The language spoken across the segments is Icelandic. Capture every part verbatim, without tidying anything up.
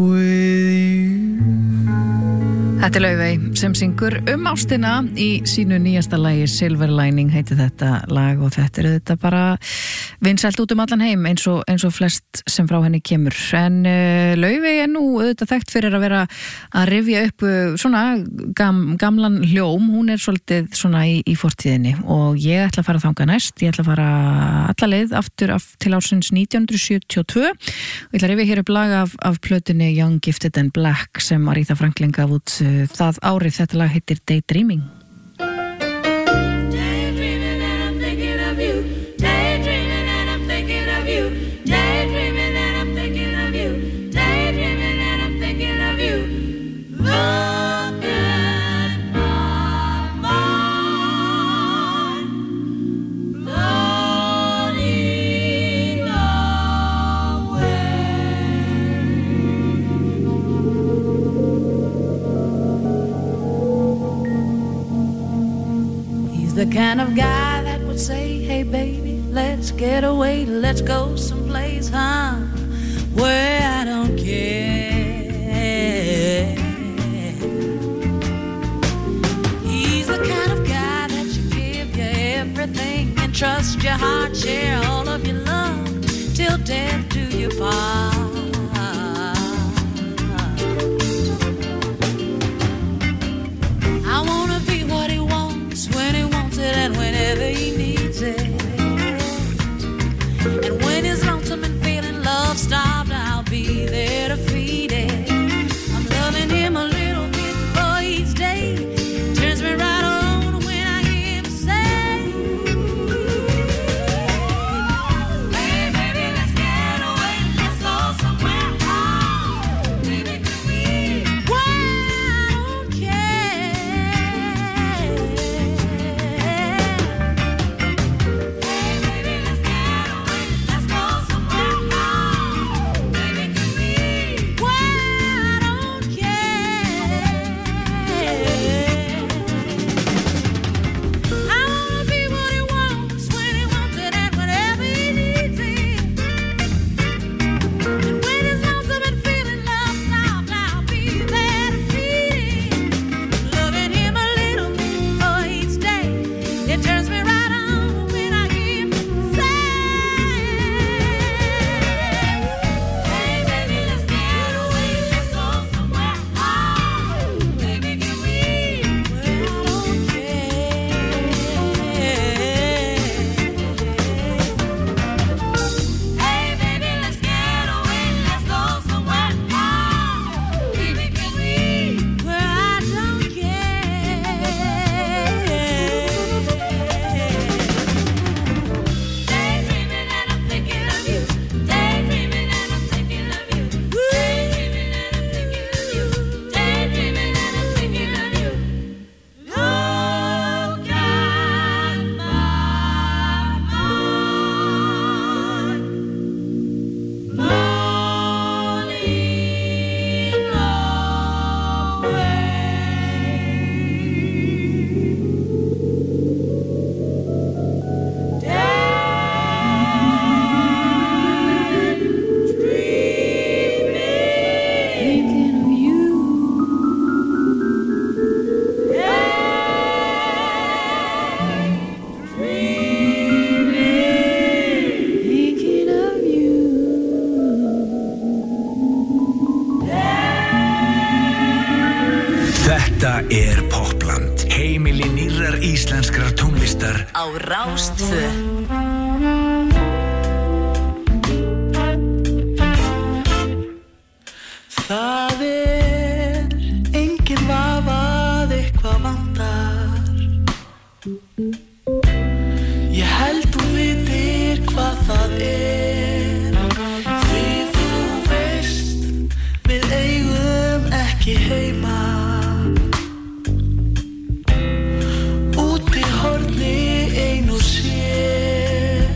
Þetta er Laufey sem syngur um ástina í sínu nýjasta lagi Silver Lining heiti þetta lag og þetta er þetta bara vinsælt út um allan heim eins og, eins og flest sem frá henni kemur en uh, Laufey er nú auðvitað þekkt fyrir að vera að rifja upp uh, svona gam, gamlan hljóm, hún er svolítið svona í, í fortíðinni og ég ætla að fara þangað næst, ég ætla að fara alla leið aftur af, til ársins nítján hundruð sjötíu og tvö og ég ætla að rifja hér upp lag af, af plötunni Young, Gifted and Black sem Aretha Franklin gaf út uh, það árið, þetta lag heitir Daydreaming. Daydreaming and I'm thinking of you. Daydreaming and I'm thinking of you. Daydreaming and I'm thinking of you. Daydreaming and I'm thinking of you. Look at my mind floating away. The kind of guy that would say, hey baby, let's get away, let's go someplace, huh, where I don't care. He's the kind of guy that you give you everything and trust your heart, share all of your love till death do you part. I wanna be what he wants when he wants it and whenever he needs it. And when he's lonesome and feeling love starved, I'll be there to feed it. I'm loving him a little bit for each day. Turns me right on when I hear him say, hey baby, let's get away, let's go somewhere. Oh, baby, can we? Why I don't care. Hey baby, let's get away, let's go somewhere. Oh, baby, can we? Why I don't care. I wanna be what he wants when he wants it and whenever he needs it. And when he's lonesome and feeling love soft, I'll be there to feed him. Loving him a little bit for each day. It turns me right on when I hear him say, hey baby, let's get away, let's go somewhere. Oh, baby, can we? Well, I don't care. Hey baby, let's get away, let's go somewhere. Oh, baby, can we? Well, I don't care. Daydreaming and I'm thinking of you. Daydreaming and I'm thinking of you. Daydreaming and I'm thinking of you. Daydreaming and I'm thinking of you. Look at my mind thinking of you. Thinking of you. Þetta er Popland, heimili nýrrar íslenskrar tónlistar á Rástvö. Það er engin vafa að eitthvað vantar. Ég held þú vitir hvað það er. Því þú veist, við eigum ekki heima. Úti horni ein og sér.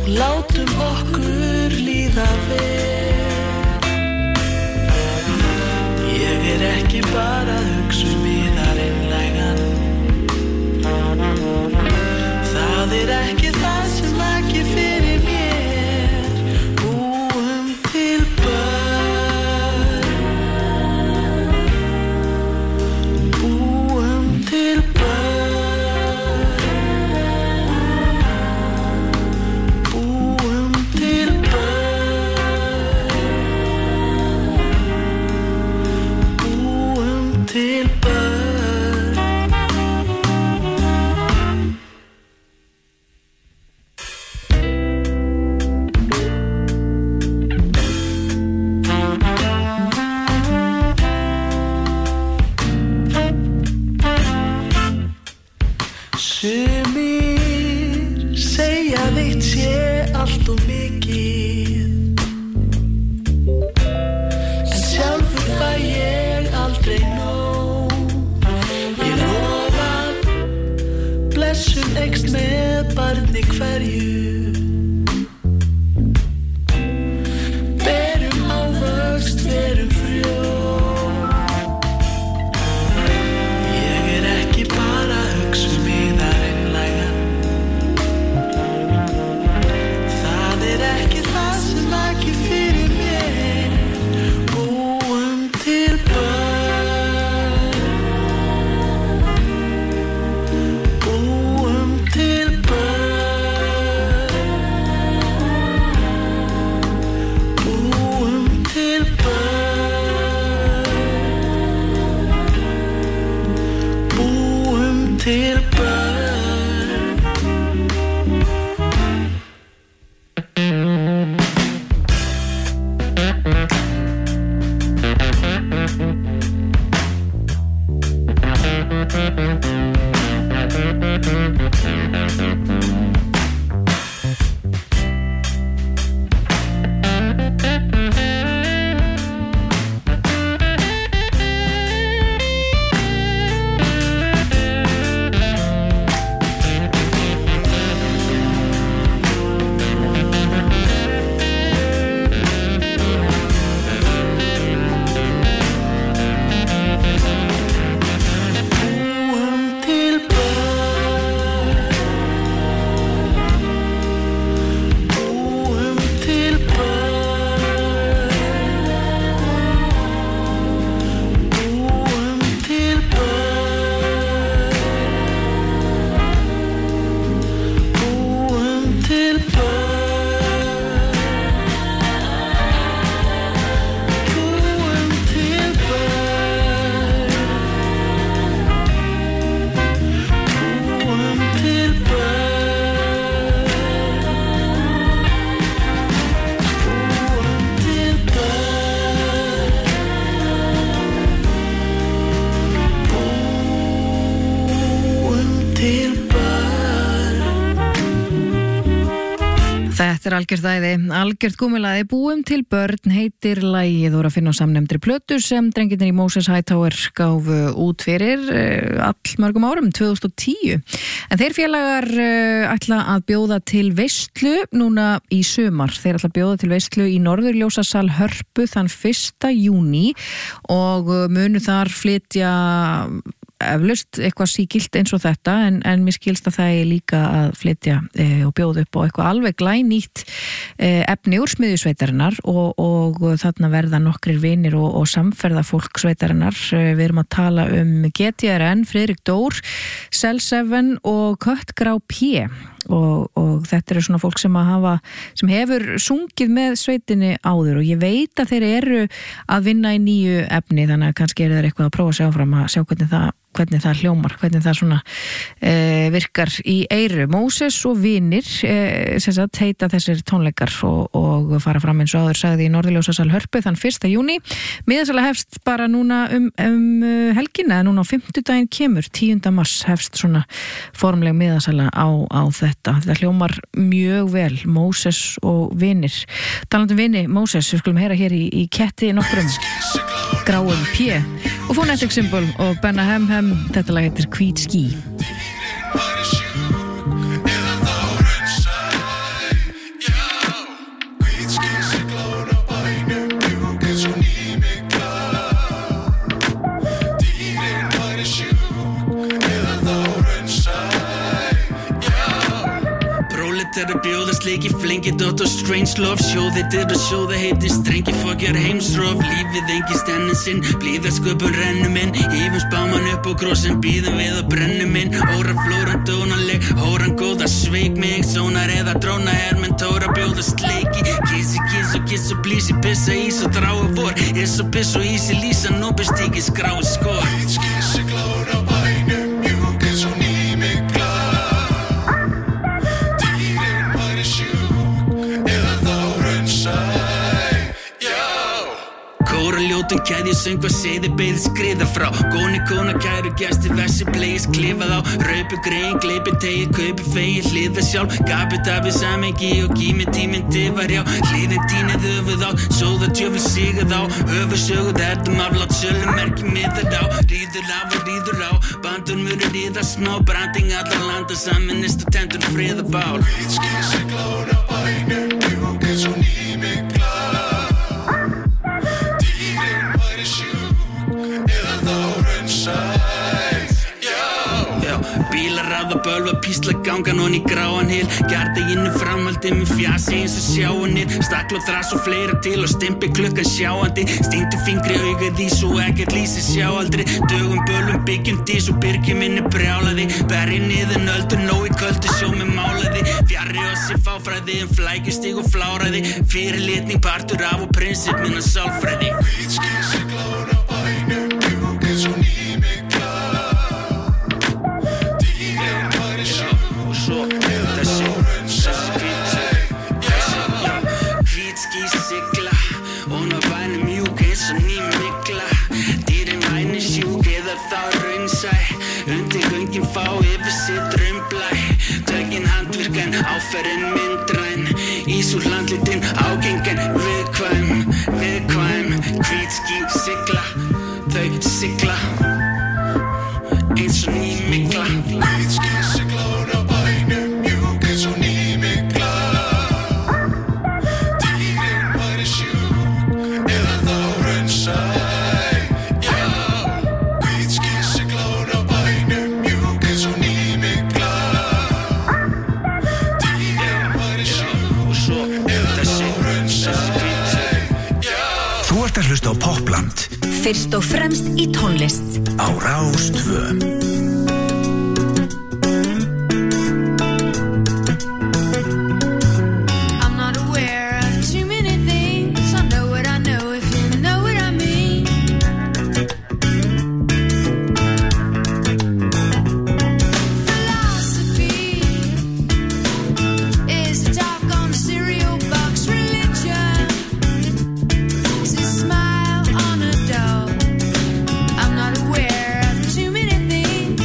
látum okkur líða vel. Ég er ekki bara að hugsa um yðar einlægan. Það er ekki það sem vakir fyrir mér. Búum til börn. Búum til börn. Búum til börn. Búum til börn. Sumir segja þitt sé allt og mikið, en sjálfur fæ ég aldrei nóg. Ég lofa blessun eykst með barni hverju. Berum ávöxt, verum frjó. Ég er ekki bara að hugsa um yðar einlægan. Það er ekki það sem vakir fyrir mér. Búum til börn. Búum til börn. Búum til börn. Búum til börn. Búum til börn. Búum til börn. Búum til börn. Búum til börn. Búum til börn. Búum til börn. Búum til börn. Búum til börn. Þetta er algjört æði, algjört gúmulaði. Búum til börn heitir lagið og er að finna á samnefndri plötu sem drengirnir í Moses Hightower gáfu út fyrir uh, allmörgum árum, tvö þúsund og tíu. En þeir félagar uh, ætla að bjóða til veislu núna í sumar. Þeir ætla að bjóða til veislu í Norðurljósasal Hörpu þann fyrsta júní og uh, munu þar flytja eflaust eitthvað sígilt eins og þetta en, en mér skilst að það er líka að flytja e, og bjóða upp á eitthvað alveg glænýtt e, efni úr smiðjusveitarinnar og, og þarna verða nokkrir vinir og, og samferða fólk sveitarinnar. E, við erum að tala um G T R N, Friðrik Dór, Cell seven og Kött Grá P og, og þetta eru svona fólk sem að hafa sem hefur sungið með sveitinni áður og ég veit að þeir eru að vinna í nýju efni þannig að kannski eru þeir eitthvað að prófa að sjá fram að sjá hvernig það hvernig það hljómar, hvernig það svona e, virkar í eyru. Moses og vinir e, sem sagt heita þessir tónleikar og, og fara fram eins og áður sagði í Norðurljósasal Hörpu þann fyrsta júní. Miðasala hefst bara núna um, um helgina, núna á fimmtudaginn kemur, tíunda mars hefst svona formleg miðasala á, á þetta. Það hljómar mjög vel, Moses og vinir. Talandi um vini, Moses, við skulum heyra hér í, í ketti nokkrum Gráum P og Phonetic Symbol og Benna Hem Hem, þetta lag heitir Hvít ský. Eða þá raunsæ, leiki flengi Doctor Strangelove Show þetta er að show það heitir strengi Fokkjar heimsrof, lífið engi stennin sinn Blíðar sköpun rennum inn Hífum spáman upp á krossin Bíðum við að brennum inn Óra flóran dónaleg Hóran góða sveik mig Sónar eða dróna hermenn Tóra bjóðast leiki Kissi kiss og kiss og blísi Pissa ís og dráu vor Is og piss og ísi lýsa Nóbestíki skrái skor Hvítskísi glóð á bænum Mjúk eins og nýmikla Dýrin væri sjúk Eða þá raunsæ Já Kóra ljótum keðju söng hvað seiði beið skriða frá Góni kona kæru gæsti vessi plegis klifað á Raupi grein, gleipi tegi, kaupi fegi, hliða sjálf Gapi tapi samengi og gími tíminn tifar já Hliðin tínið öfuð á, sóða tjöful sigað á Öfu söguð ertum aflátt sölu merki miðað á Ríður af og ríður á, bandun munu ríða smá Branding allar landa saminist og tendur friðabál Hvítskísi glóð á bænum Mjúk eins og nýmikla Dýrin væri sjúk Eða þá raunsæ Já, bílar ráða bölva, písla gangan hon í gráan hil Gardeginu framhaldi með fjasi eins og sjáanir Stakl og þras og fleira til og stimpi klukkan sjáandi Stýndi fingri augað í svo ekkert lýsi sjá aldrei Dögum bölum byggjum dís og byrgjum minni brjálaði Berri niður nöldur, nóg í köldu sjó með málaði Fjarri ossi fáfræði um flækjustíg og fláraði Fyrirlitning partur af og prinsip minna sálfræði Hvítskísi glóð á bænum Mjúk eins og nýmikla Dýrin væri sjúk Og svo þessi, þessi hvít Þessi, já Hvítský sigla Og ná bænum mjúk eins og ný mikla Dýrin væni sjúk eða þá raunsæ Undir göngin fá yfir sitt drumblæ Tökin handvirkan, áferðin myndræn Ísúr landlitin, ágengan Viðkvæm, viðkvæm Hvítský sigla Þau sigla Eins og ný mikla Hvítskísi glóð á bænum Mjúk eins og nýmikla Dýrin væri sjúk Eða þá raunsæ Já Hvítskísi glóð á bænum Mjúk eins og nýmikla Dýrin væri sjúk Og svo þessi, þessi hvít Já Þú ert að hlusta á Popland Fyrst og fremst í tónlist. á Rás tvö. I'm not aware of too many things. I know what I know if you know what I mean. Philosophy is a talk on a cereal box. Religion is a smile on a dog. I'm not aware of too many things.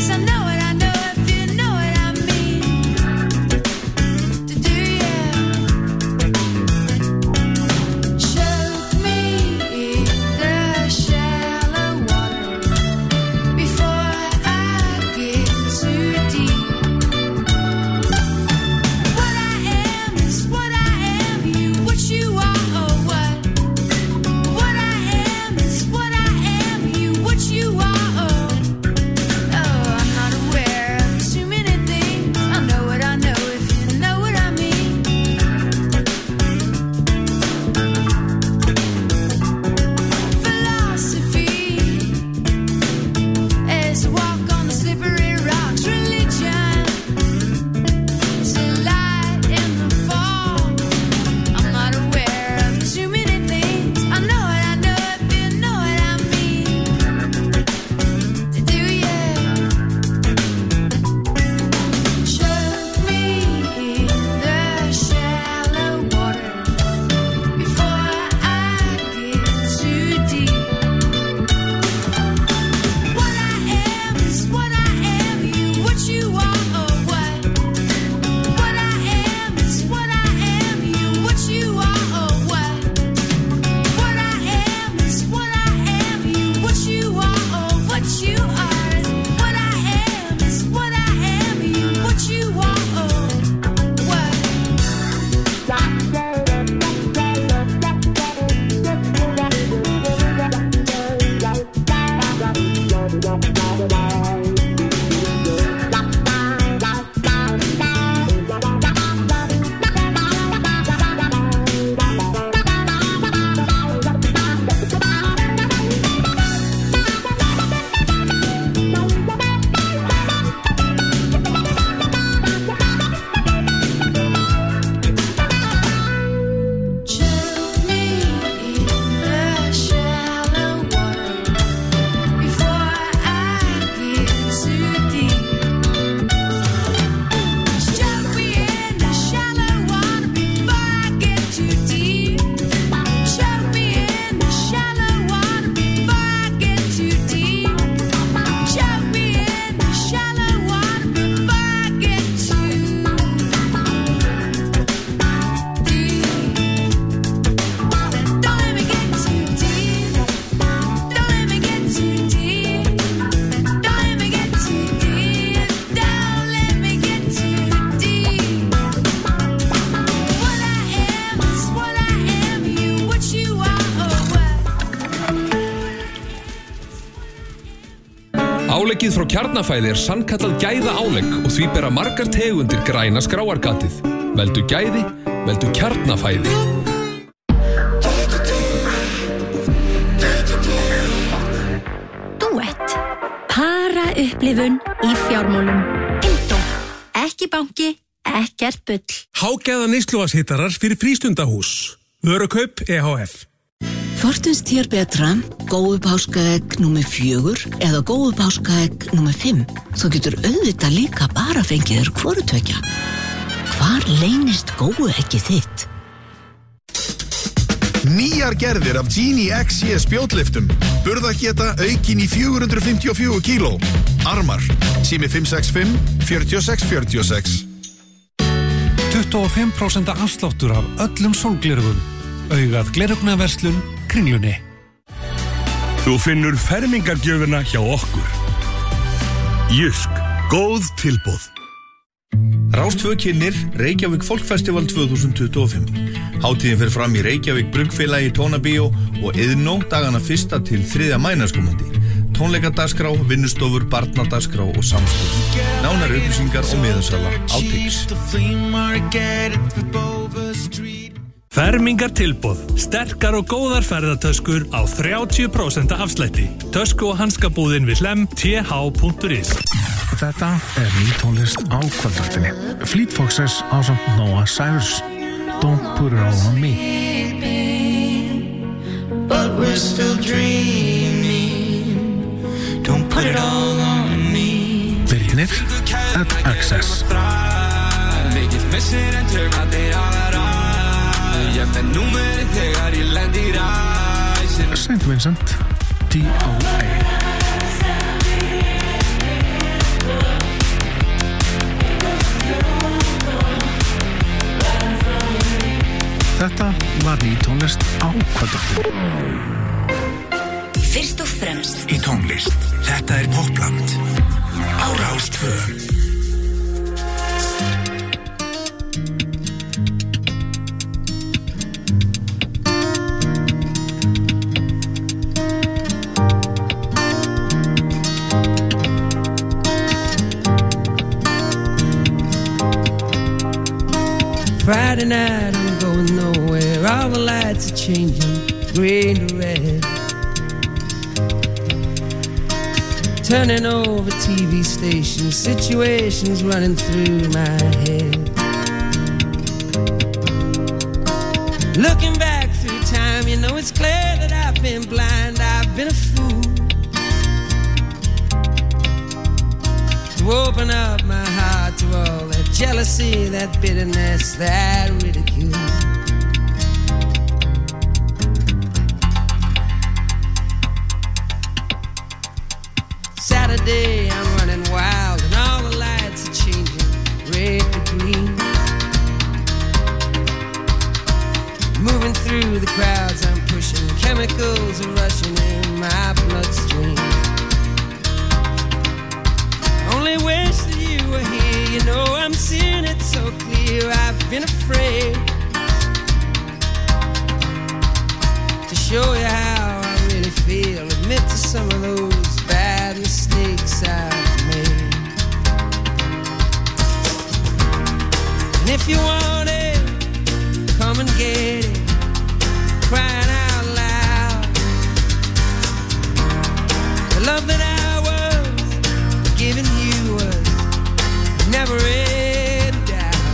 Eggið frá Kjarnafæði er sannkallað gæða álegg og því bera margar tegundir græna skráargatið. Veldu gæði, veldu Kjarnafæði. Duett. Para upplifun í fjármálum. Indó. Ekki banki, ekkert bull. Hágæða neysluvatnshitarar fyrir frístundahús. Vörukaup E H F. Hvort finnst þér betra, góðu páskaegg númer fjögur eða góðu páskaegg númer fimm? Þú getur auðvitað líka bara fengið þér hvoru tveggja. Hvar leynist góðu eggið þitt? Nýjar gerðir af Genie X E spjótlyftum. Burðargeta aukin í fjögur hundruð fimmtíu og fjögur kíló. Armar, sími fimm sex fimm, fjögur sex fjögur sex. tuttugu og fimm prósent afsláttur af öllum sólglerugum. Augað glerugnaverslun Kringlunni. Þú finnur fermingargjöfina hjá okkur. Jysk, góð tilboð. Rástvö kynnir Reykjavík Folkfestival tvö þúsund tuttugu og fimm. Hátíðin fer fram í Reykjavík Bruggfélagi Tónabíó og Iðnó dagana fyrsta til þriðja maí næstkomandi. Tónleikadagskrá, vinnustofur, barnadagskrá og samstöð. Nánari upplýsingar og miðasala á Tix. Fermingartilboð. Sterkar og góðar ferðatöskur á þrjátíu prósent afslætti. Tösku- og hanskabúðin við Hlemm t h punktur is. Þetta er ný tónlist á kvöldvaktinni. Fleet Foxes ásamt Noah Cyrus. Don't put it all on me. But we're still dreaming. Don't put it all on me. Byrjunir at Access. Mikið missir en töfna þeir aðra. Ég með númerið þegar ég lendi í ræsin. Saint Vincent D O A. Þetta var ný tónlist á kvöldvaktinni. Fyrst og fremst Í tónlist. Þetta er Popland á Rás tvö. Friday night, I'm going nowhere. All the lights are changing, green to red. Turning over T V stations, situations running through my head. Looking back through time, you know it's clear that I've been blind, I've been a fool. To open up my heart to all that jealousy, that bitterness, that ridicule. Saturday, I'm running wild and all the lights are changing red to green. Moving through the crowds, I'm pushing, chemicals are rushing in my bloodstream. Only wish that you were here, you know I'm seeing it so clear. I've been afraid to show you how I really feel, admit to some of those bad mistakes I've made. And if you want it, come and get it, crying out loud. The love that I was giving you was never in doubt.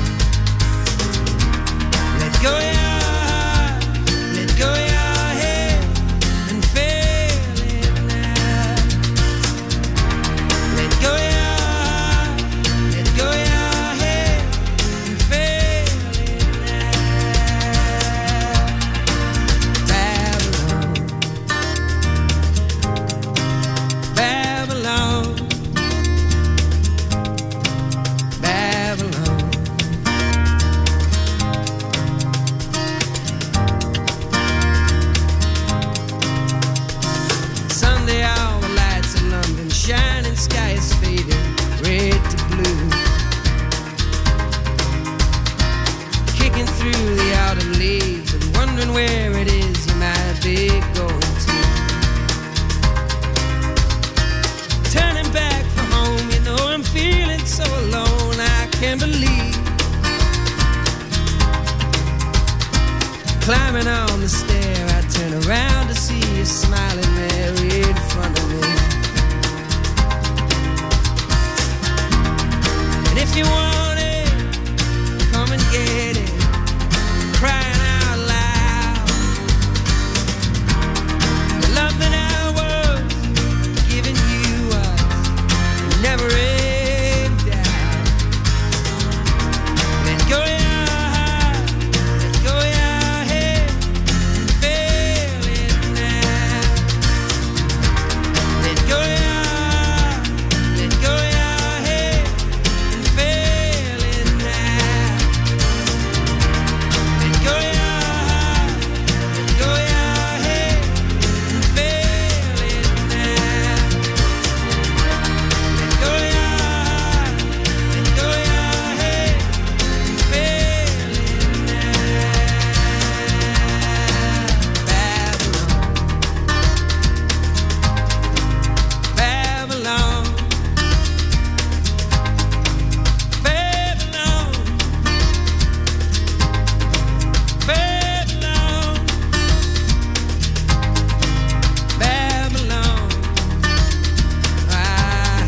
Let go your heart, let go your head, and feel it now. Let go your heart, let go your head, and feel it now. climbing on the stair, I turn around to see you smiling there in front of me. And if you want it, come and get it, crying out loud. The love that I was giving you was never in doubt. Let go your heart, let go your head, and feel it now. Let go your heart, let go your head, and feel it now. Let go your heart, let go your head, and feel it now. Let go your heart, let go your head, and feel it now. Babylon, Babylon, Babylon, Babylon, Babylon. Ah.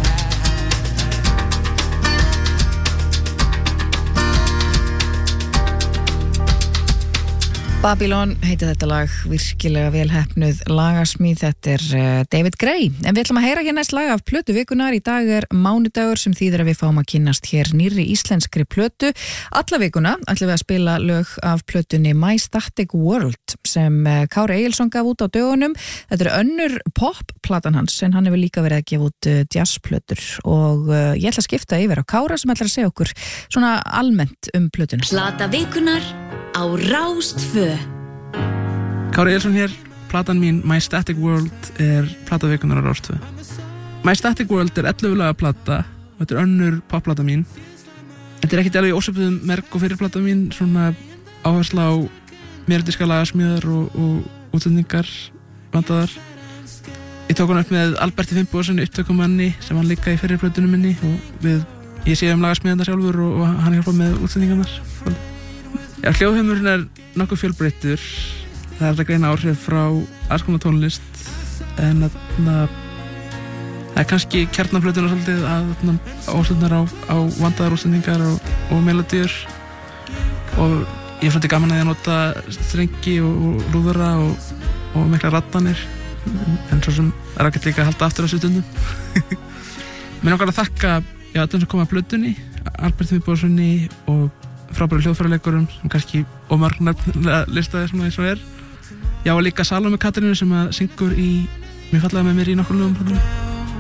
Babylon heiti þetta lag, virkilega velheppnuð lagasmíð. Þetta er uh, David Gray. En við ætlum að heyra hér næst lag af plötu vikunar. Í dag er mánudagur sem þýðir að við fáum að kynnast hér nýrri íslenskri plötu. Alla vikuna ætlum við að spila lög af plötunni My Static World sem uh, Kári Egilsson gaf út á dögunum. Þetta er önnur pop-platan hans en hann hefur líka verið að gefa út uh, jazzplötur og uh, ég ætla að skipta yfir á Kára sem ætlar að segja okkur svona almennt um plötuna. Plata vikunar á Rás tvö. Kári Egilsson hér, platan mín My Static World er plata vikunar á Rás tvö. My Static World er ellefu laga plata og þetta er önnur popplata mín. Þetta er ekkert alveg ósöpuðum merk og fyrir plata mín, svona áhersla á melodíska lagasmíðar og, og útlendingar vandaðar. Ég tók hann upp með Alberti Finnbogasyni upptökumanni sem hann líka í fyrir plötunum minni og við, ég sé um lagasmíðarnar sjálfur og, og hann hjálpa með útlendingarnar. Já, hljóðheimurinn er nokkuð fjölbreyttur. Það er að greina áhrif frá alls konar tónlist en þarna það er kannski kjarnaplötuna svolítið að óstöndar á, á vandaðar útsendingar og, og melodíur og ég er svolítið gaman að ég nota strengi og, og lúðara og, og mikla raddanir en svo sem er ekkert líka að halda aftur á þessu stundum. Mér langar að þakka já, öllum sem kom að plötunni, Alberti Finnbogasyni og frábæru hljóðfæraleikurum sem kannski ómargnefnilega listaði svona eins og er. Já, og líka Salome Katrínu sem að syngur í Mér fallaði með mér í nokkur lögum plötunni.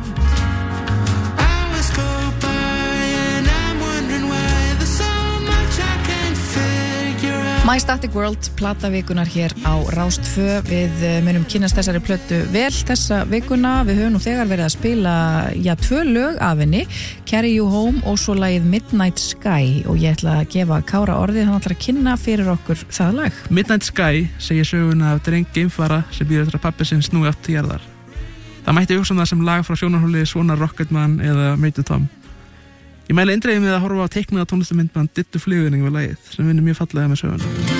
My Static World, plata vikunar hér á Rás tvö. Við munum kynnast þessari plötu vel þessa vikuna. Við höfum nú þegar verið að spila já, tvö lög af henni, Carry You Home og svo lagið Midnight Sky og ég ætla að gefa Kára orðið, hann ætlar að kynna fyrir okkur það lag. Midnight Sky segir söguna af dreng geimfara sem býður eftir að pabbi sinn snúi átt til jarðar. Það mætti hugsa um það sem lag frá sjónarhóli Svona Rocketman eða Mate Tom. Ég mæli eindregið með að horfa á teiknaða tónlistarmyndband Dittu flugvinning við lagið sem vinnur mjög fallega með söguna.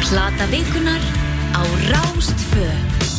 Plata vikunar á Rástfö.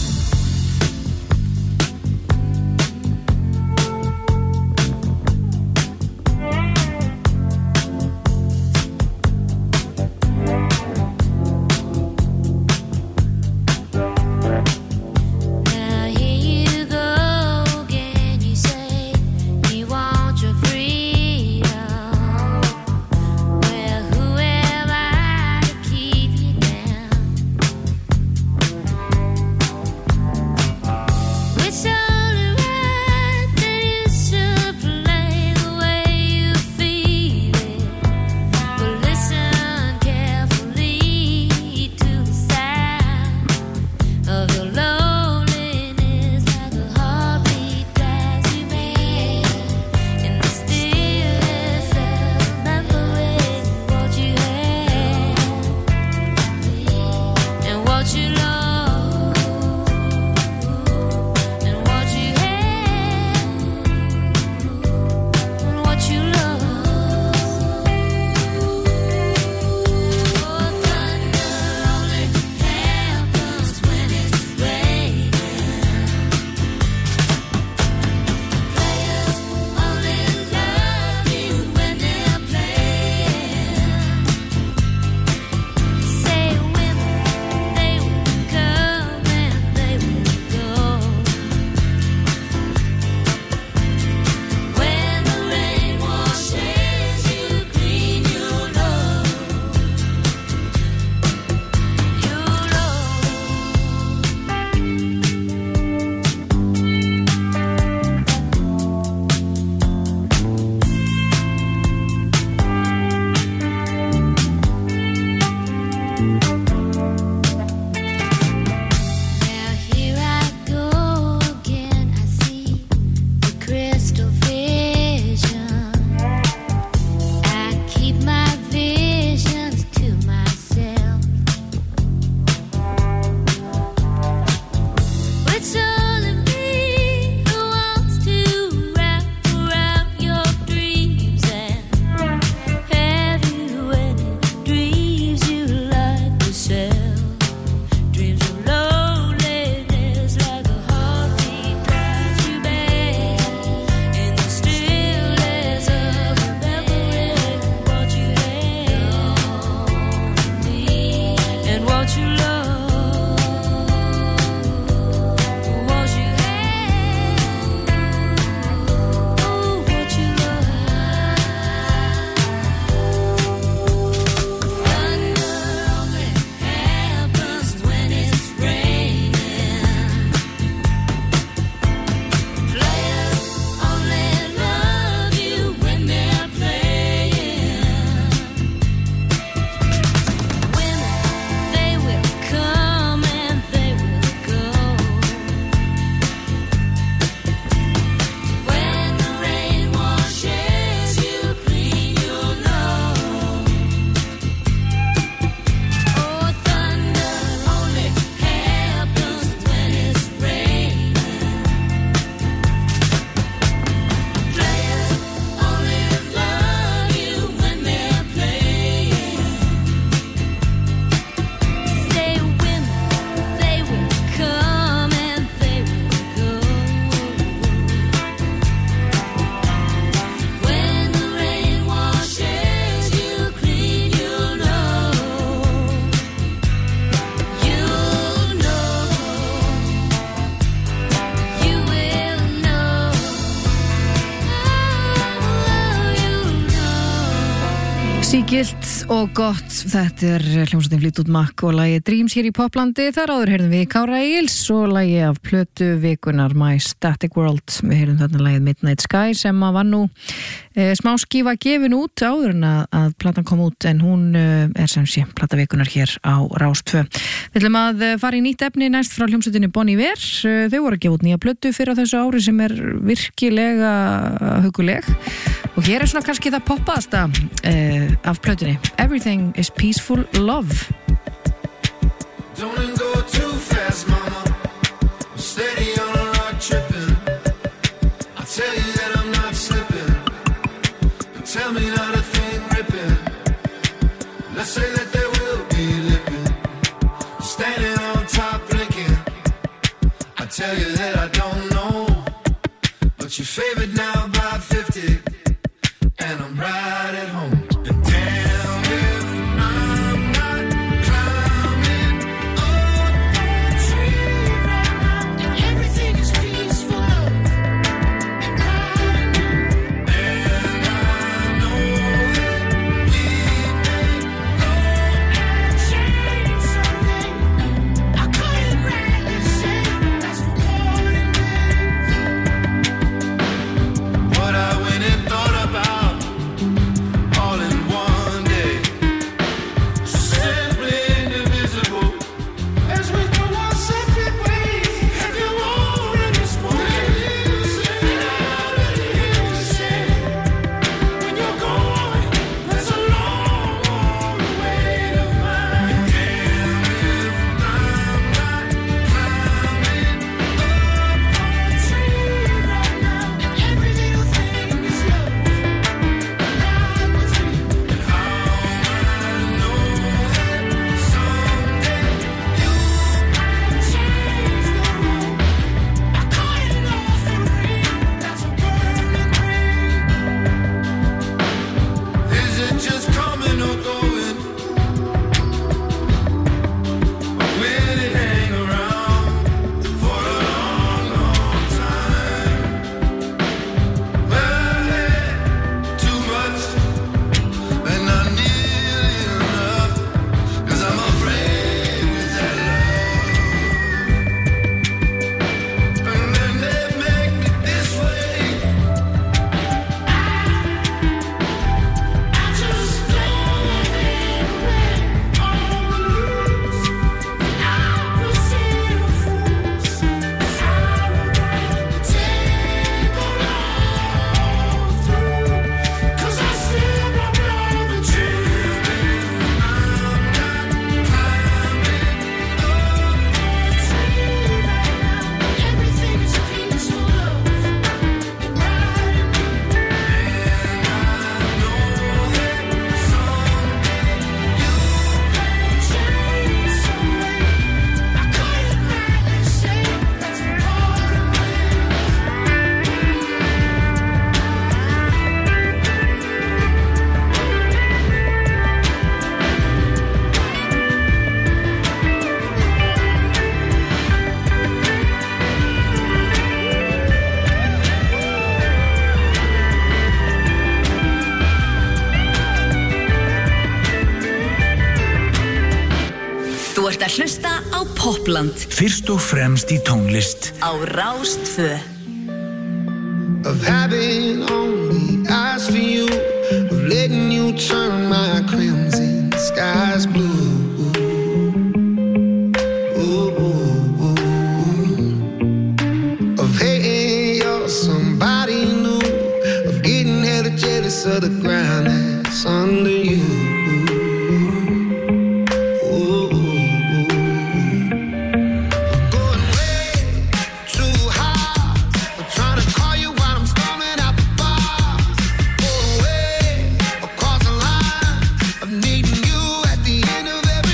Sígilt og gott, þetta er hljómsveitin Fleetwood Mac og lagið Dreams hér í Poplandi. Þar áður heyrðum við Kára Egils og lagið af plötu vikunar My Static World. Við heyrðum þarna lagið Midnight Sky sem var nú e, smá skífa gefin út áður en að, að platan kom út, en hún e, er sem sé plata vikunar hér á Rástfö. Við ætlum að fara í nýtt efni næst frá hljómsveitinni Bon Iver. Þau voru að gefa út nýja plötu fyrir á þessu ári sem er virkilega huguleg og hér er svona kannski það poppaðasta e, af plötunni. Everything is Peaceful Love. Don't go too fast, mama. I'm steady on a rock tripping. I tell you that I'm not slipping, but tell me not a thing ripping. Let's say that there will be lipping. Favored now by fifty, and I'm right at home. And damn if I'm not climbing up a tree right now, and everything is peaceful love and riding. And I know that we may go and change something. I couldn't really say that's for morning days. What I went and thought about all in one day, simply indivisible, as we go our separate ways. Have you already spoken? And I already hear you say, when you're gone, there's a long, long way of mine. Damn if I'm not climbing up a tree right now, and every little thing is love and ride with me. And how I know that someday you might change the road. I caught it off a ring, that's a burning ring. Is it just coming or going? Or will it hang around for a long, long time? Well, I've had too much and not nearly enough, 'cause I'm afraid with that love. And then they make me this way. I just don't play all the rules. The opposite of fools. I would rather take a road through, 'cause I still got love and chill if I'm not climbing up a tree right now. Everything is peaceful love and riding. And I know that someday you can change some way. I couldn't rightly say that's a part of me. Þú ert að hlusta á Popland Fyrst og fremst í tónlist. á Rástvö. Of having only eyes for you, of letting you turn my crimson skies blue. Ooh, ooh, ooh. Of hating you're somebody new, of getting hella jealous of the ground that's under you. Ooh, ooh, ooh. Going way too high, I'm trying to call you while I'm storming out the bar. Going way across the line of needing you at the end of every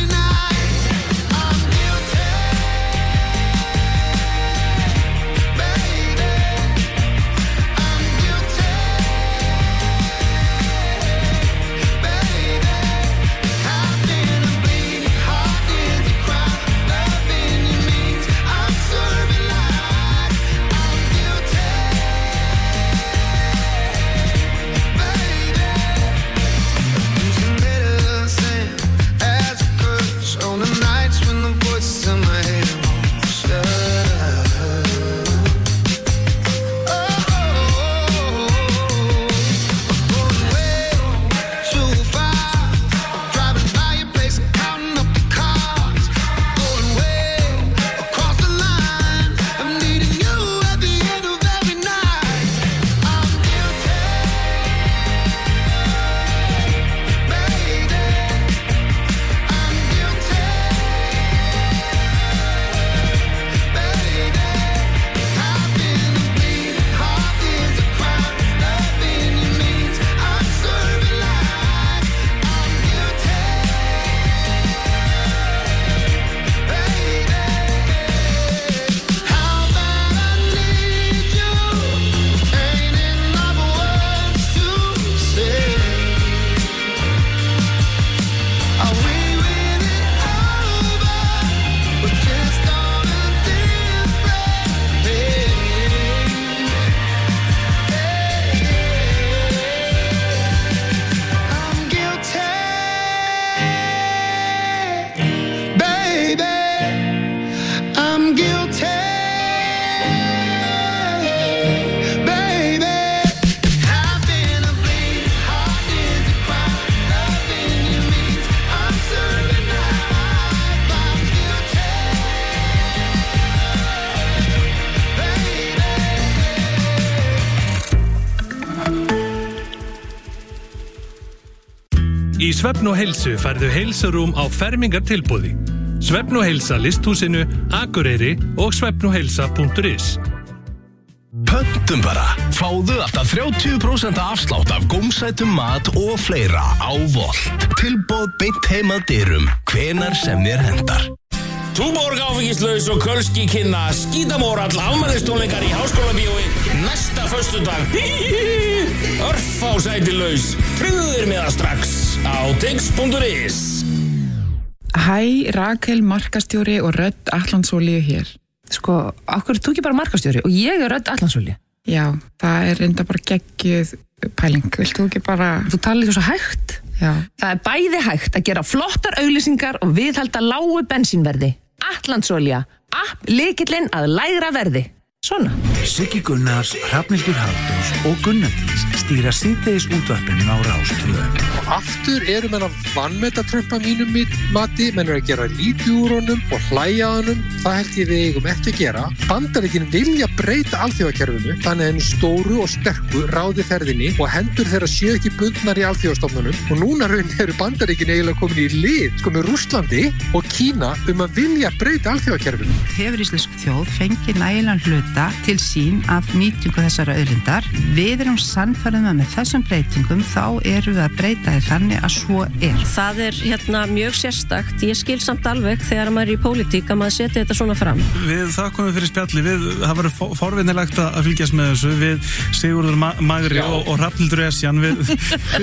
Svefn og heilsu færðu heilsurúm á fermingartilboði. Svefn og heilsa listhúsinu, Akureyri og svefn og heilsa punktur is. Pöntum bara, fáðu alltaf þrjátíu prósent afslátt af gómsætum mat og fleira á Volt. Tilboð beint heim að dyrum, hvenar sem þér hendar. Túborg áfengislaus og kölski kynna skítamórall afmælistónleikar í Háskólabíói næsta föstudag. Örfá sæti laus, tryggður með það strax á tix punktur is. Hæ, Rakel, markastjóri og Rödd Atlantsólíu hér. Sko, okkur er þú ekki bara markastjóri og ég er Rödd Atlantsólíu. Já, það er reynda bara geggjuð pæling. Vilt þú ekki bara... Þú talir þú svo hægt. Já. Það er bæði hægt að gera flottar auglýsingar og viðhalda lágu bensínverði. Atlantsólía, app lykillinn að lægra verði. Svona. Siggi Gunnars, Hrafnhildur Halldórs og Gunnardís stýra síðdegis útvarpinu á Rás tvö. Og aftur eru menn að vanmeta Trump að mínum mati, menn eru að gera lítið úr honum og hlæja honum. Það held ég við eigum ekki að gera. Bandaríkin vilja breyta alþjóðakerfinu, þannig að henni stóru og sterku ráði ferðinni og hendur þeirra séu ekki bundnar í alþjóðastofnunum. Og núna raun eru Bandaríkin eiginlega komin í lið, sko með Rússlandi og Kína um að vilja breyta alþjóðakerfinu. Hefur íslensk þjóð fengið nægilegan hluta til sín af nýtingu þessara auðlindar. Við erum sannfærðum að með þessum breytingum þá eru við að breyta þið þannig að svo er. Það er hérna mjög sérstakt. Ég skil samt alveg þegar maður er í pólitík að maður setja þetta svona fram. Við þakkum við fyrir spjalli. Við, það verður forvinnilegt að fylgjast með þessu. Við Sigurður Ma- Magri og, og Hrafnhildur Esjan. Við...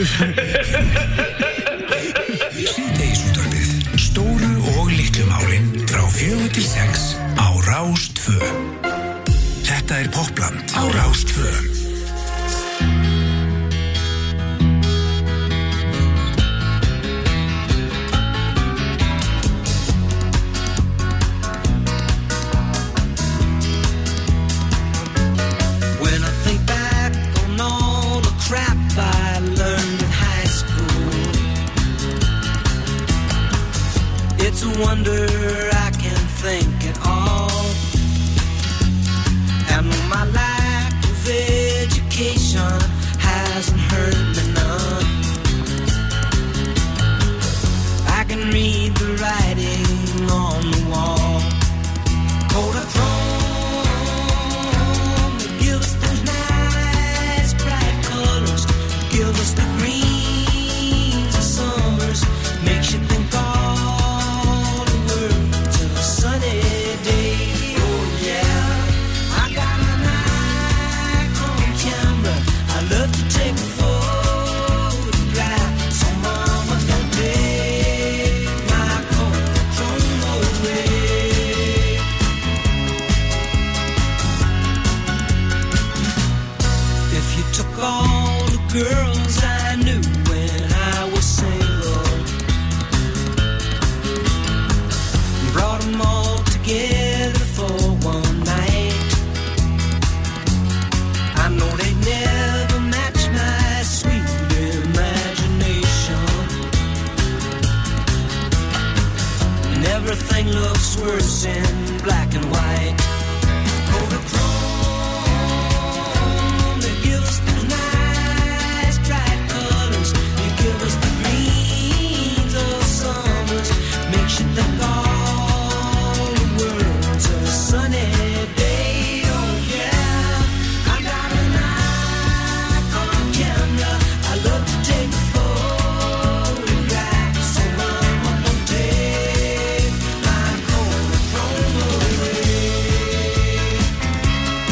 Síðdegisútvarpið, stóru og litlu málin frá fjögur til sex á Rás tvö. Þetta er Popland á Rás tvö. When I think back on all the crap I learned in high school, it's a wonder I can think at all. And my lack of education hasn't hurt me none. I can read the writing on the wall. Kodachrome, it gives us those nice bright colors, give us the greens of summers, makes you think all the world's a sunny day. Oh yeah. Love to take a photograph, so mama don't take my Kodachrome away. If you took all the girls I knew when I was single, brought them all together for one night, I know they'd never match my sweet imagination. And everything looks worse in black and white. Kodachrome, they give us those nice bright colors, they give us the greens of summers, makes you think all the world's a sunny day. Oh yeah, I got an Nikon camera, I love to take photographs, so mama don't take my Kodachrome away.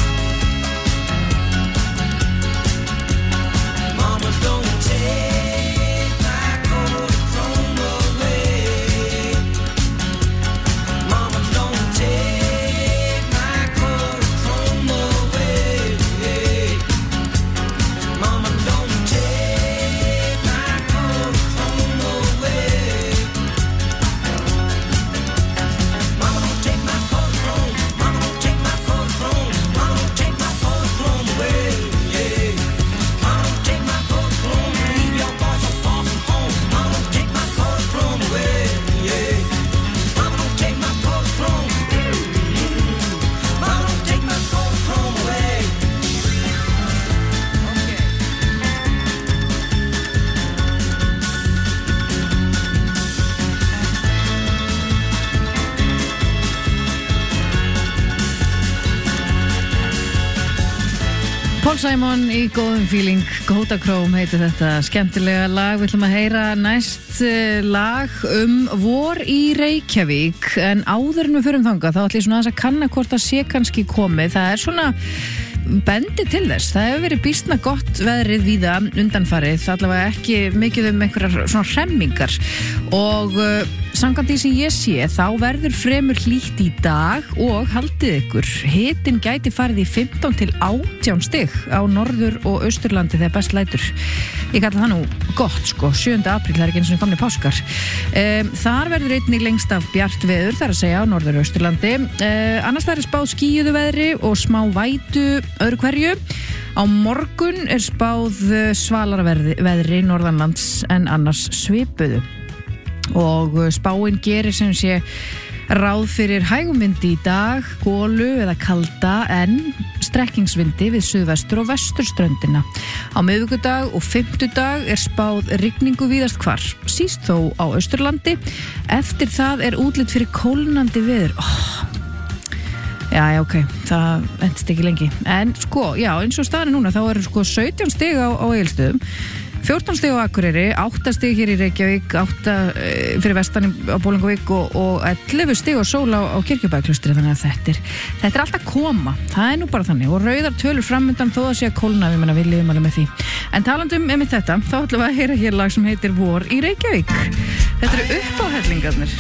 Paul Simon í góðum feeling, Kodachrome heitir þetta skemmtilega lag. Við ætlum að heyra næst uh, lag um vor í Reykjavík, en áður en við förum þangað þá ætlum ég svona aðeins að kanna hvort það sé kannski komið. Það er svona bendi til þess. Það hefur verið býstna gott veðrið víða undanfarið, allavega ekki mikið um einhverjar svona hremmingar og uh, samkvæmt því sem ég sé þá verður fremur hlýtt í dag og haldið ykkur, hitinn gæti farið í fimmtán til átján stig á norður og austurlandi þegar best lætur. Ég kalla það nú gott sko, sjöunda apríl, það er ekki eins og komni páskar. Um, þar verður einnig lengst af bjart veður, það er að segja á norður og austurlandi. Uh, annars það er spáð skýjuðu veðri og smá vætu öðru hverju. Á morgun er spáð svalara veðri, veðri norðanlands en annars svipuðu. Og spáin gerir sem sé ráð fyrir hægumvindi í dag, gólu eða kalda en strekkingsvindi við suðvestur og vesturströndina. Á miðvikudag og fimmtudag er spáð rigningu víðast hvar, síst þó á Austurlandi. Eftir það er útlit fyrir kólnandi veður. Oh. Já, já, ok, það endist ekki lengi. En sko, já, eins og staðan núna, þá eru sko sautján stig á, á Egilsstöðum, fjórtán stig á Akureyri, átta stig hér í Reykjavík, átta e, fyrir vestan á Bolungarvík og, og ellefu stig og sól á, á Kirkjubæjarklaustri, þannig að þetta er, þetta er alltaf koma, það er nú bara þannig og rauðar tölur framundan þó að sé að kólna, við menna við lifum alveg með því. En talandum um einmitt þetta, þá ætlum við að heyra hér lag sem heitir Vor í Reykjavík. Þetta eru uppáhellingarnir.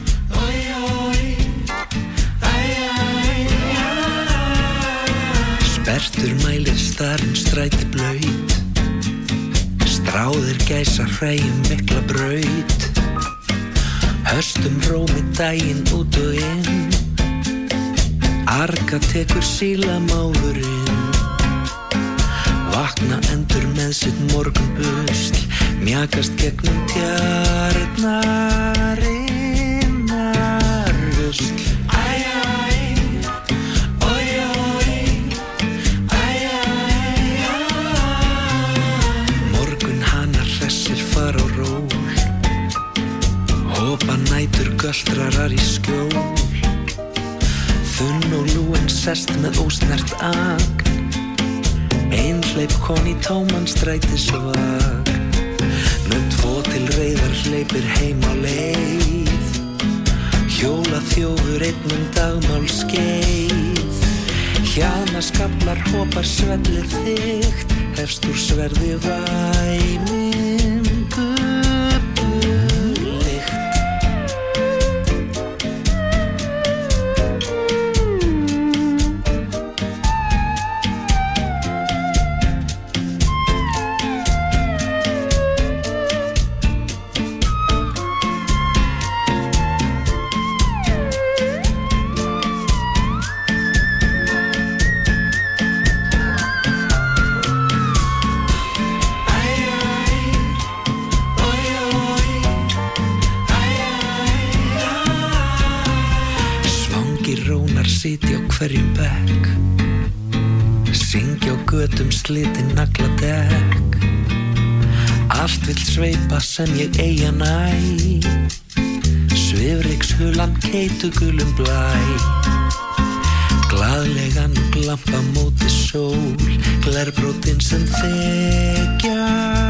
Sperrtur mælir starinn stræti blaut, stráðir gæsa hræjum mikla braut, höstum rómi daginn út og inn, arga tekur síla málurinn, vakna endur með sitt morgunbusl, mjakast gegnum tjarnarinnar rusl. Far og ról, hópa nætur göltrarar í skjól, þunn og lúin sest með ósnert agn, einhleyp kon í tóman strætisvagn, með tvo til reiðar hleypir heim á leið, hjóla þjófur einnum dagmál skeið, hjana skaflar hópar svellið þykkt, hefst úr sverði væmin. Sitja á hverjum bekk, syngja á götum slitin nagladekk, allt vill sveipa sem ég eiga næ, svifrykshulan keitugulum blæ, glaðlegan glampa móti sól, glerbrotin sem þekja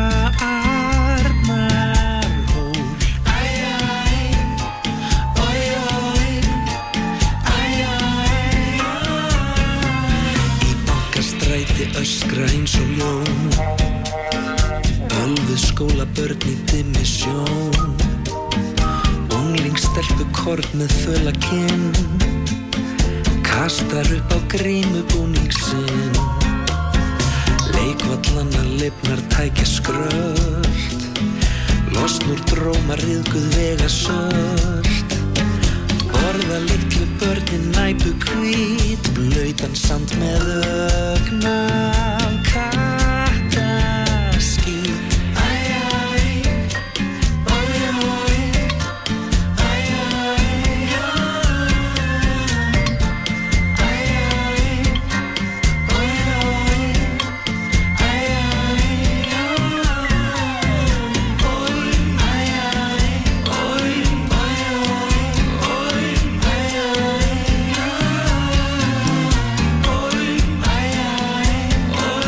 öskra eins og ljón, ölfuð skólabörn í dimmi sjón, unglingstelpu kort með föla kinn, kastar upp á grímubúning sinn, leikvallana lifnar tækja skröld, losn úr dróma riðguð vega söld, borða litlu börnin næpu hvít, blautan sand með ögnam kattaskít. Æ, æ, oj, oj, æ, æ, já. Æ, æ, oj, oj, æ, æ, já. Oj, æ, æ, oj, oj, oj, oj.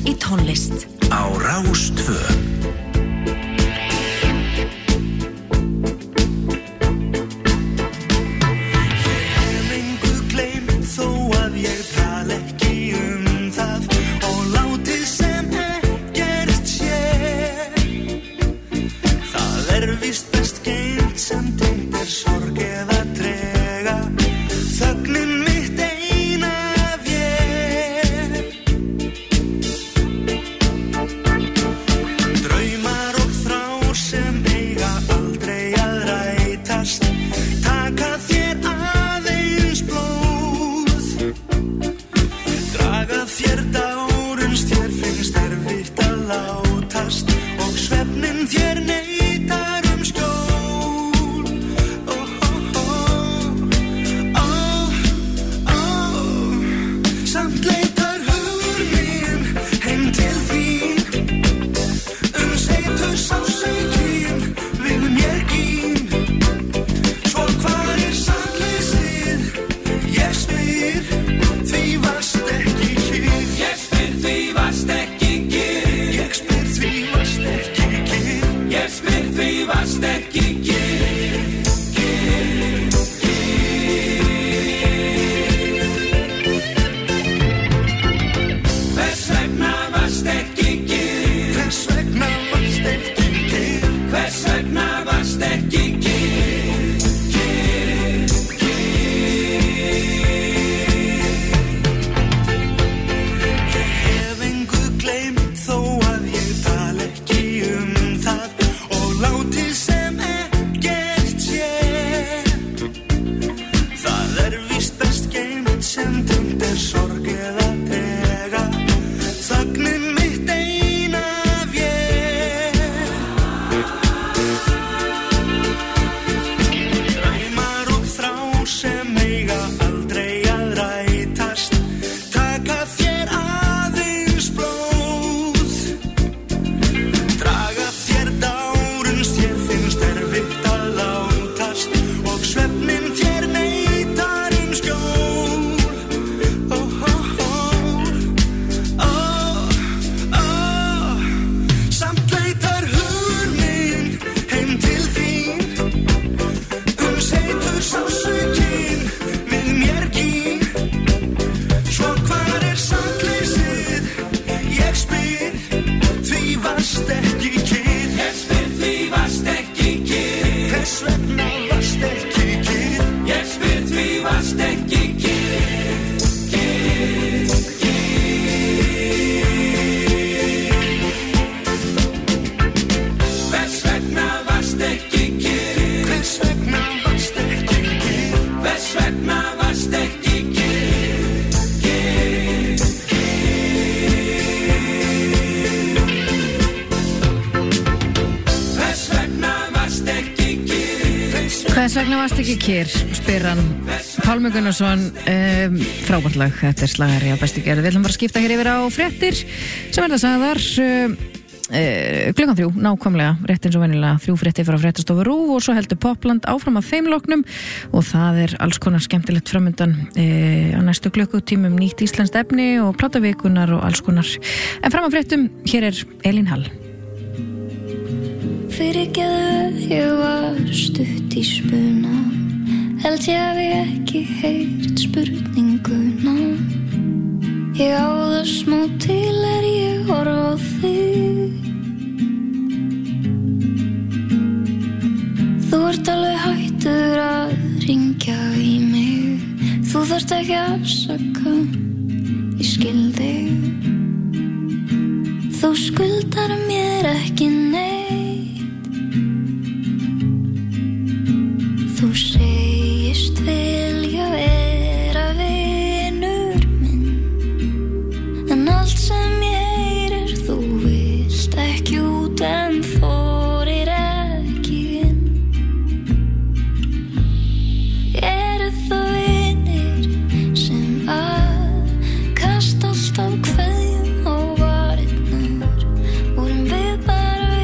í tónlist. Á Rás tvö. Hvers vegna varst ekki kyrr, spyr hann Pálmi Gunnarsson, um, frábært lag, þetta er slagari á bestu gerð. Við ætlum bara að skipta hér yfir á fréttir sem verða sagðar uh, uh, klukkan þrjú, nákvæmlega, rétt eins og venjulega þrjú fréttir frá fréttastofu RÚV og svo heldur Popland áfram að þeim loknum og það er alls konar skemmtilegt framundan uh, á næstu klukkutímum, nýtt íslenskt efni og plátavikunar og alls konar. En fram á fréttum, hér er Elín Hall. Fyrirgeðu, ég var stutt í spuna. Held ég hafi ekki heyrt spurninguna. Ég á það smá til er ég horf á þig. Þú ert alveg hættur að ringja í mig. Þú þarft ekki að afsaka, ég skil þig. Þú skuldar mér ekki neitt. Þú segist vilja vera vinur minn, en allt sem ég heyrir þú vilt ekki út en þorir ekki inn. Eru það vinir sem að kasta alltaf kveðjum á varirnar? Vorum við bara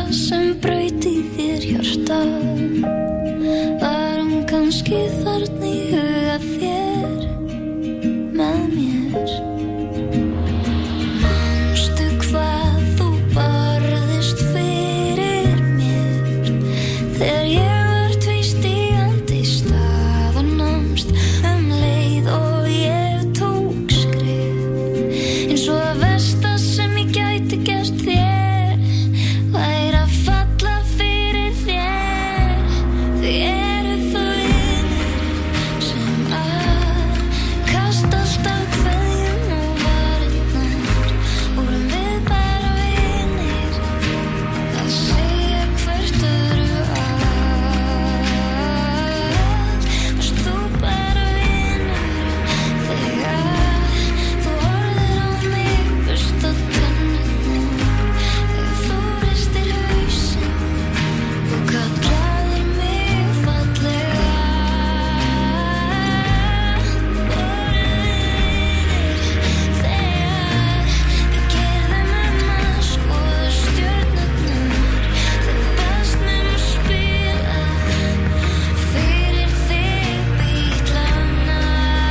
sem braut í þér hjartað? Var hún kannski þarna í huga þér með mér? Manstu hvað þú barðist fyrir mér þegar ég var tvístígandi staðanamst um leið og ég tók skref eins og að versta sem ég gæti gert þér væri að falla fyrir þér. Þau eru þó vinir sem að kasta alltaf kveðjum og varirnar. Vorum við bara vinir að segja hvert öðru allt? Varst þú bara vinur þegar þú horfðir á mig bursta tennurnar, þegar þú ristir hausinn og kallaðir mig fallega? Vorum við vinir þegar við keyrðum um að skoða stjörnurnar, þegar þú baðst mig um að spila fyrir þig Bítlana?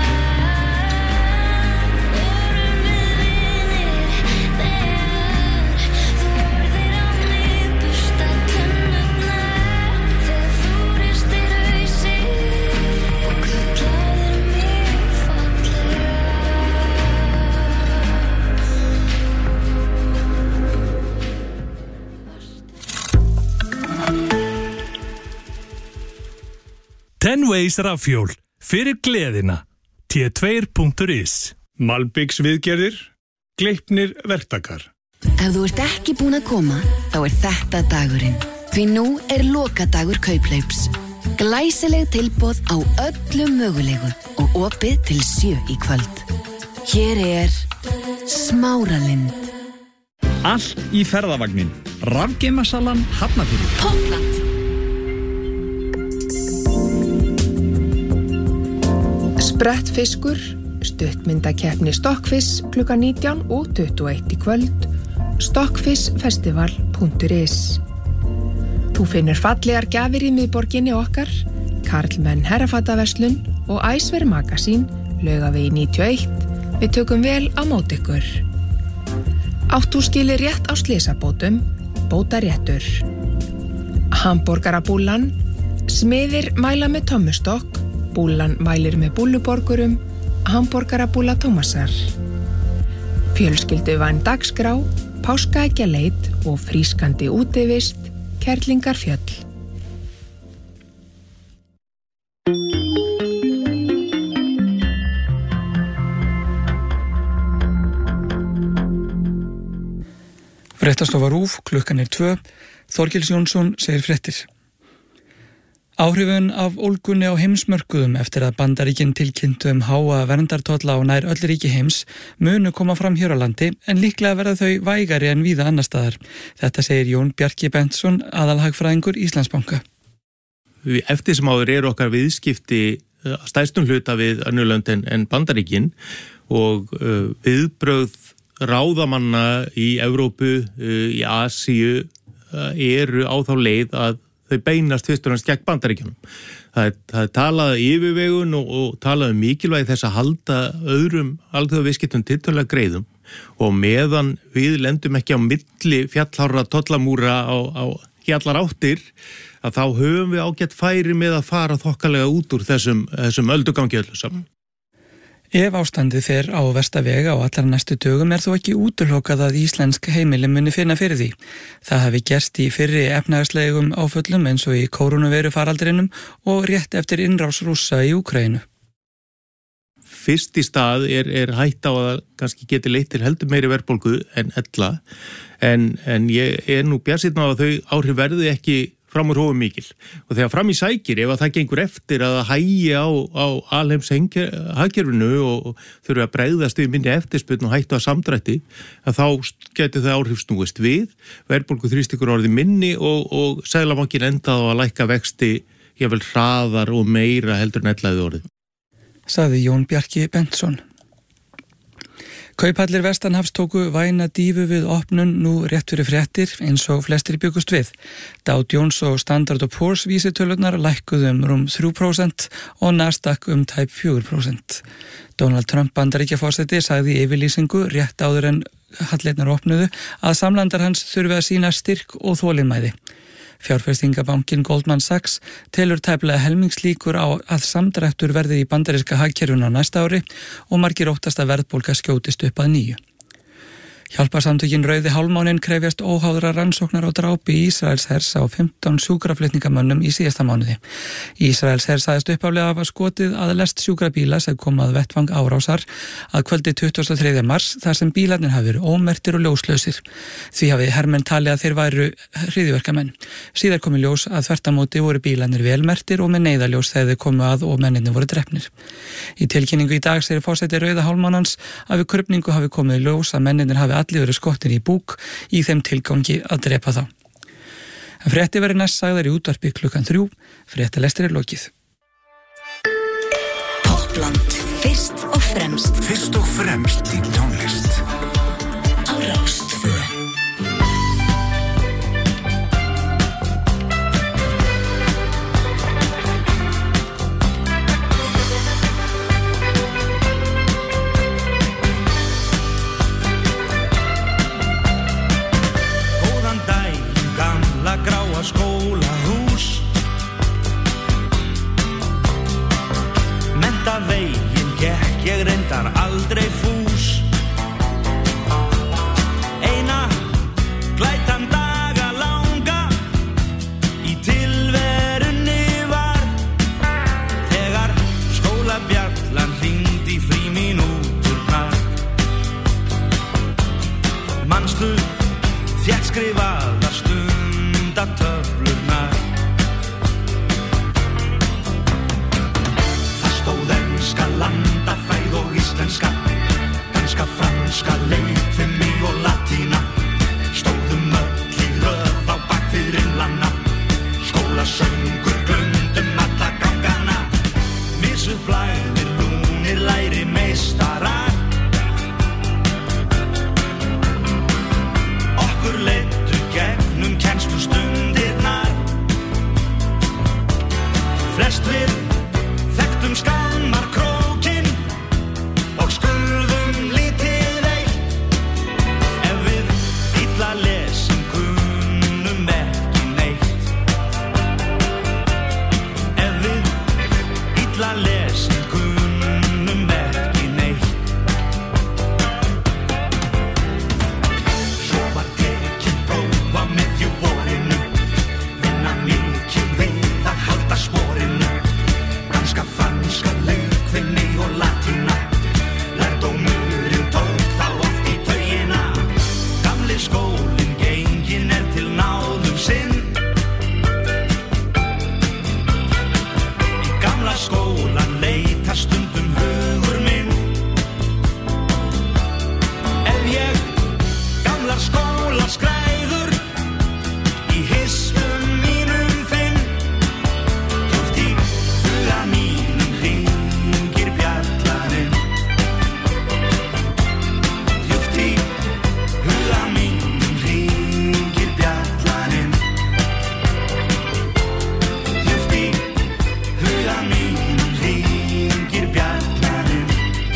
Vorum við vinir þegar þú horfðir á mig bursta tennurnar, þegar þú ristir hausinn og kallaðir mig fallega? ten ways rafjól fyrir gleðina T tvö punktur is Malbiks viðgerðir, Gleipnir verktakar. Ef þú ert ekki búin að koma, þá er þetta dagurinn. Því nú er lokadagur Kauplaups. Glæsileg tilboð á öllum mögulegu og opið til sjö í kvöld. Hér er Smáralind. Allt í ferðavagnin. Rafgeimasalan Hafnarfirði. Popland. Sprettfiskur, stuttmyndakeppni Stokkfiss klukkan nítján og tuttugu og eitt í kvöld, stokkfissfestival punktur is. Þú finnur fallegar gjafir í miðborginni okkar, Karlmenn herrafataverslun og Æsver Magasín, Laugavegi níutíu og eitt. Við tökum vel á móti ykkur. Átt þú skilir rétt á slysabótum, bótaréttur. Hamborgarabúllan, smiðir mæla með tommustokk, búllan mælir með búlluborgurum, hamborgarabúlla Tómasar. Fjölskylduvæn dagskrá, páskaeggjaleit og frískandi útivist, Kerlingarfjöll. Fréttastofa RÚV, klukkan er tvö. Þorgils Jónsson segir fréttir. Áhrifun af ólgunni á heimsmörkuðum eftir að Bandaríkin tilkynntu um háa verndartolla á nær öll ríki heims munu koma fram hér á landi en líklega verða þau vægari en víða annar staðar. Þetta segir Jón Bjarki Bentsson, aðalhagfræðingur Íslandsbanka. Eftir sem áður eru okkar viðskipti að stærstum hluta við önnur lönd en, en Bandaríkin og uh, viðbrögð ráðamanna í Evrópu, uh, í Asíu uh, eru á þá leið að þau beinast fyrst og næst gegn Bandaríkjunum. Það er, það er talað yfirvegun og, og talað um mikilvægi þess að halda öðrum alþjóðaviðskiptum tiltölulega greiðum og meðan við lendum ekki á milli fjallhárra tollamúra á, á allar áttir að þá höfum við ágætt færi með að fara þokkalega út úr þessum, þessum öldugangi öllu saman. Ef ástandið fer á versta vega á allar næstu dögum er þó ekki útilokað að íslensk heimili muni finna fyrir því. Það hafi gerst í fyrri efnahagslegum áföllum eins og í kórónuveiru faraldrinum og rétt eftir innrás Rússa í Úkraínu. Fyrst í stað er, er hætt á að kannski geti leitt til heldur meiri verðbólgu en ella en, en ég er nú bjartsýnn á að þau áhrif verði ekki fram úr hófum mikil. Og þegar fram í sækir, ef að það gengur eftir að það hægi á, á alheims hagkerfinu og þurfa að bregðast við minni eftirspurn og hættu að samdrætti, að þá getur það áhrif snúist við, verðbólgu þrýstingur orðið minni og, og Seðlabankinn endað á að lækka vexti jafnvel hraðar og meira heldur en ellaði orðið. Sagði Jón Bjarki Bentsson. Kauphallir Vestanhafs tóku væna dífu við opnun nú rétt fyrir fréttir eins og flestir bjögust við. Dow Jones og Standard and Poor's vísitölurnar lækkuðu um rúm þrjú prósent og Nasdaq um tæp fjögur prósent. Donald Trump Bandaríkjaforseti sagði í yfirlýsingu rétt áður en hallirnar opnuðu að samlandar hans þurfi að sýna styrk og þolinmæði. Fjárfestingabankin Goldman Sachs telur tæplega helmingslíkur á að samdráttur verði í bandaríska hagkerfinu á næsta ári og margir óttast að verðbólga skjótist upp að nýju. Hjálparsamtökin Rauði hálfmáninn krefjast óháðra rannsóknar á drápi Ísraelshers á fimmtán sjúkraflutningamönnum í síðasta mánuði. Ísraelshers sagðist upphaflega hafa skotið að lest sjúkrabíla sem kom að vettvang árásar að kvöldi tuttugasta og þriðja mars þar sem bílarnir hafi verið ómerktir og ljóslausir. Því hafi hermenn talið að þeir væru hryðjuverkamenn. Síðar komi ljós að þvertamóti voru bílarnir velmerktir og með neyðaljós þegar þeir komu að og menninni voru drepnir. Í tilkynningu í dag segir forseti Rauða hálfmánans að við krufningu hafi komið ljós að mennirnir hafi allir verið skottir í búk í þeim tilgangi að drepa þá. En frétti verið næst sagðar í útvarpi klukkan þrjú, fréttalestir er lokið. Toppland, fyrst og fremst. Fyrst og fremst í tónlist. Á Rás tvö. Gráa skólahús Menntaveginn gekk ég reyndar aldrei fús Eina glætan daga langa í tilverunni var þegar skólabjallan hringdi í frímínúturnar Manstu þéttskrifaðar stundatöflurnar Það stóð enska landafræð og íslenska danska, franska, leikfimi og latína Stóðum öll í röð á bak við rimlana skólasöngur glundum alla gangana Misupplagðir lúnir læri meistarar Okkur leiddu gegnum kennslustundirnar Flest við þekktum skammarkrókinn og skulðum lítið eitt ef við illa lesin kunnum ekki neitt ef við illa lesin kunnum ekki neitt Svo var tekinn próf á miðjuvorinu vinna mikið við að halda sporinu danska, franska, leikfimi og latína lærdómurinn tók þá oft í taugina gamli skólinn genginn er til náðum sinn í gamla skólan leitar stundum hugur minn ef ég gamlar skólaskræður í hissum mínum finn djúpt í huga mínum hringir bjallaninn djúpt í huga mínum hringir bjallaninn djúpt í huga mínum hringir bjallaninn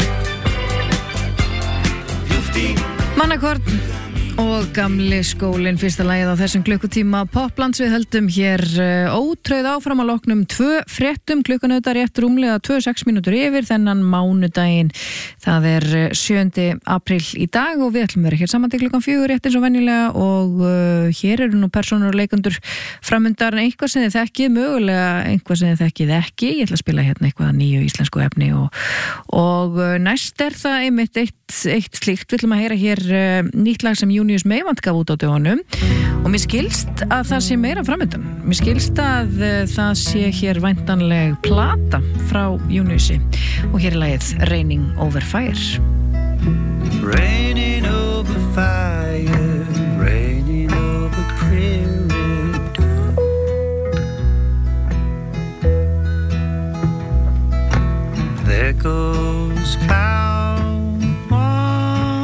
djúpt í Mannakvörn og gamli skólinn, fyrsta lagið á þessum klukkutíma Poplands. Við höldum hér uh, ótrauð áfram að loknum tvö fréttum klukkan auðvitað rétt rúmlega tvö komma sex mínútur yfir þennan mánudaginn. Það er uh, sjöunda apríl í dag og við ætlum að vera hér saman til klukkan fjögur rétt eins og venjulega og uh, hér eru nú persónur og leikendur framundar eitthvað sem þið þekkið, mögulega eitthvað sem þið þekkið ekki. Ég ætla að spila hérna eitthvað nýju íslensku efni og, og uh, næst er það einmitt eitt, eitt slíkt. Við ætlum að heyra hér uh, nýtt lag sem Június Meivand gaf út á dögunum og mér skilst að það sé meira framöndan. Mér skilst að uh, það sé hér væntanleg plata frá Júniusi og hér er lagið Raining Over Fire. Raining over fire, raining over prairie dog. There goes cow on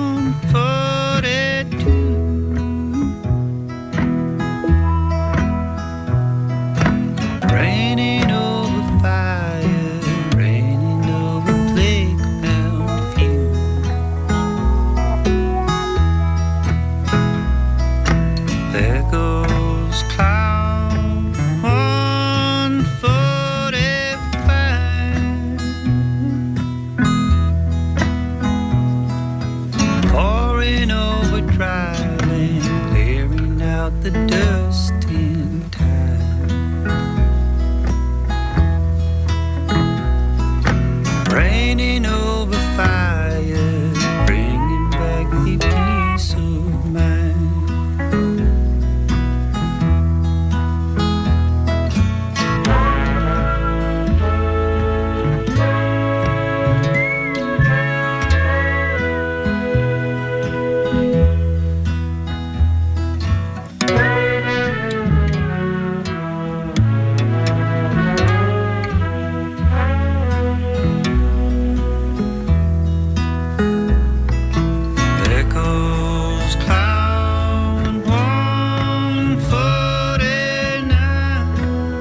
dust in time. Raining over fire, bringing back the peace of mind. Echoes cloud one forty-nine,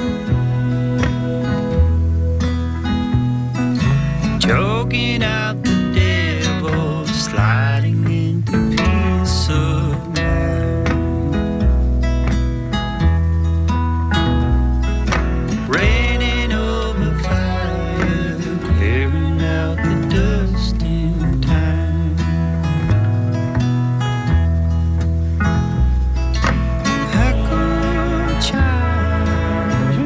choking out the devil, sliding into peace of mind. Raining over fire, clearing out the dust in time. Echo chimes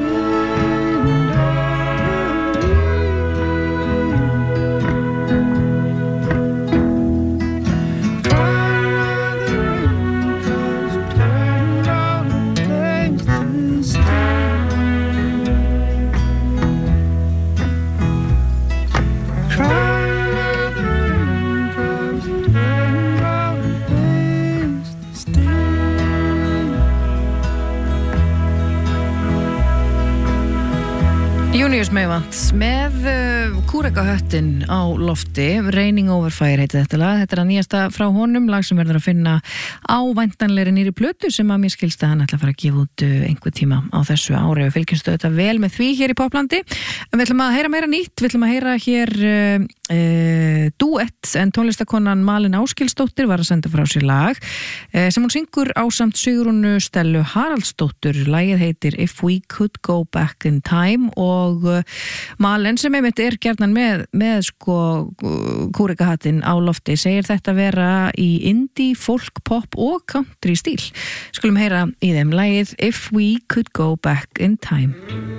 Június Meivand með uh, kúrekahöttin á lofti, Raining Over Fire heiti þetta lag. Þetta er að nýjasta frá honum, lag sem verður að finna á væntanlegri nýri plötu sem að mér skilst að hann ætla að fara að gefa út uh, einhver tíma á þessu ári og fylgjumstu þetta vel með því hér í Poplandi. Við ætlum að heyra meira nýtt, við ætlum að heyra hér uh, uh, duett, en tónlistakonan Malin Áskilsdóttir var að senda frá sér lag uh, sem hún syngur ásamt Sigrúnu Stellu Haraldsdóttur. Lagið heitir If We Could Go Back in Time og og Malen sem einmitt er gjarnan með, með sko kúrekahattinn á lofti segir þetta vera í indie, folk, pop og country stíl. Skulum heyra í þeim lagið If We Could Go Back in Time.